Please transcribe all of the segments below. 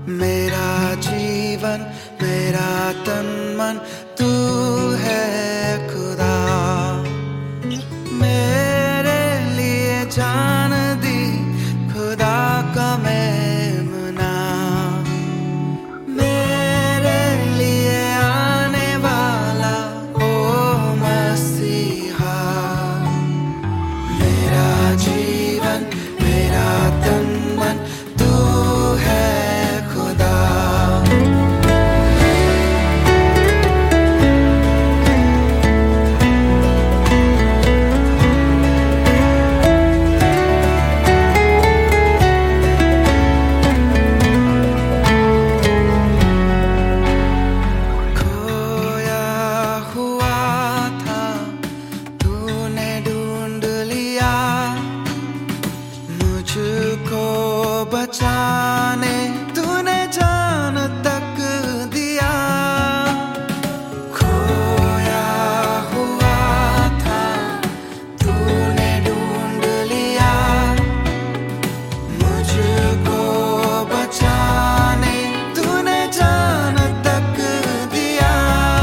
मेरा जीवन मेरा तन मन तू है खुदा। मेरे लिए जान दी खुदा का मेमना, मेरे लिए आने वाला ओ मसीहा। मेरा जीवन मेरा तन मन तू है खुदा। खोया हुआ था तूने ढूंढ लिया, मुझको बचाने तूने जान तक दिया। खोया हुआ था तूने ढूंढ लिया, मुझको बचाने तूने जान तक दिया।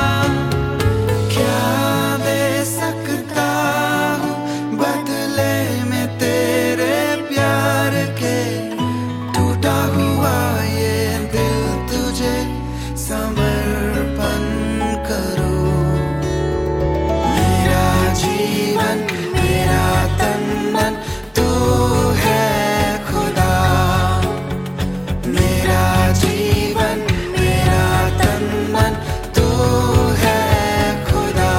क्या दे सकता हूँ बदले में तेरे प्यार के, टूटा हुआ ये दिल तुझे समर्पण करूँ। मेरा जीवन मेरा तन मन तू है खुदा। मेरा जीवन मेरा तन मन तू है खुदा।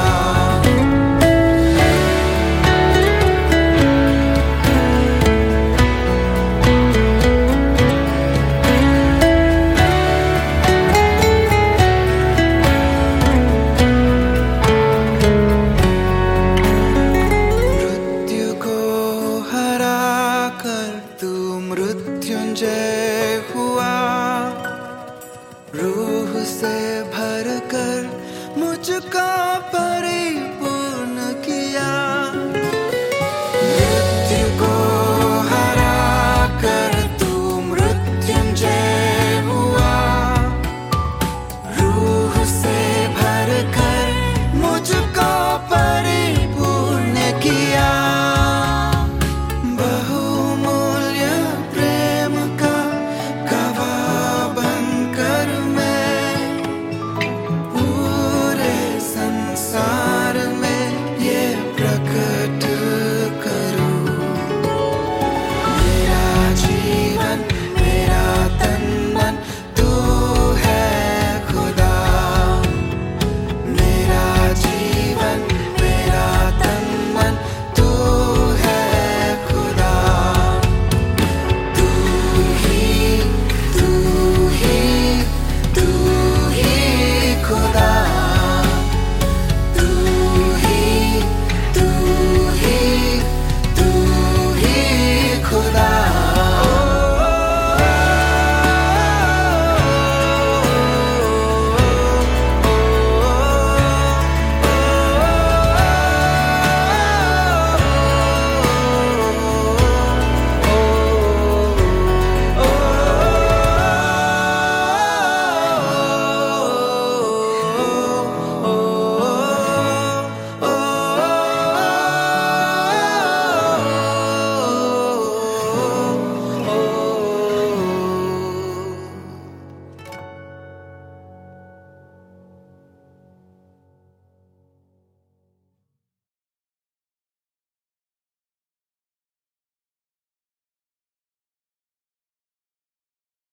मृत्यु को हरा कर तू मृत्युंजय हुआ, रूह से भर कर मुझको